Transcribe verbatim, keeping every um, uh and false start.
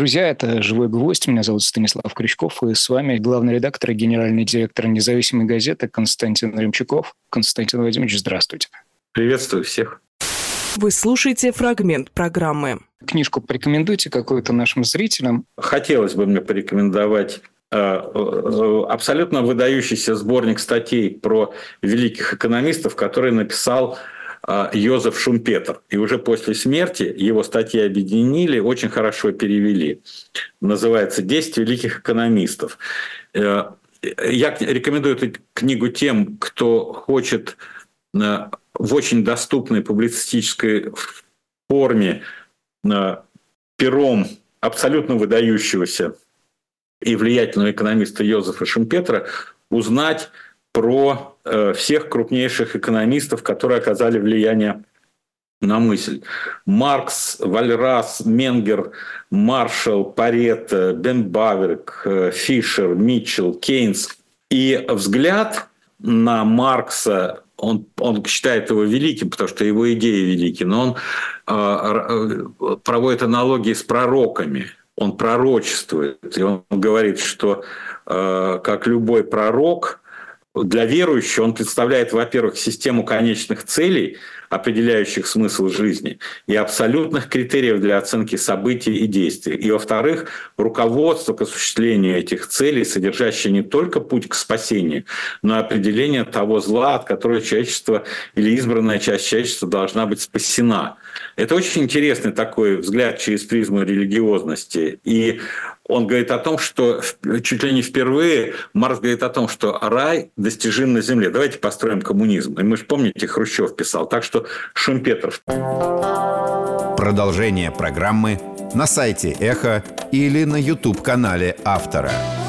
Друзья, это «Живой гвоздь». Меня зовут Станислав Крючков, и с вами главный редактор и генеральный директор независимой газеты Константин Ремчуков. Константин Владимирович, здравствуйте. Приветствую всех. Вы слушаете фрагмент программы. Книжку порекомендуйте какую-то нашим зрителям. Хотелось бы мне порекомендовать абсолютно выдающийся сборник статей про великих экономистов, который написал Йозеф Шумпетер. И уже после смерти его статьи объединили, очень хорошо перевели. Называется «Десять великих экономистов». Я рекомендую эту книгу тем, кто хочет в очень доступной публицистической форме пером абсолютно выдающегося и влиятельного экономиста Йозефа Шумпетера узнать про э, всех крупнейших экономистов, которые оказали влияние на мысль. Маркс, Вальрас, Менгер, Маршалл, Парето, Бен-Баверк, э, Фишер, Митчелл, Кейнс. И взгляд на Маркса, он, он считает его великим, потому что его идеи велики, но он э, проводит аналогии с пророками. Он пророчествует, и он говорит, что э, как любой пророк, для верующего он представляет, во-первых, систему конечных целей, определяющих смысл жизни, и абсолютных критериев для оценки событий и действий. И, во-вторых, руководство к осуществлению этих целей, содержащее не только путь к спасению, но и определение того зла, от которого человечество или избранная часть человечества должна быть спасена. Это очень интересный такой взгляд через призму религиозности. И он говорит о том, что чуть ли не впервые Маркс говорит о том, что рай достижим на земле. Давайте построим коммунизм. И мы же помните, Хрущев писал. Так что Шумпетер. Продолжение программы на сайте Эхо или на YouTube-канале автора.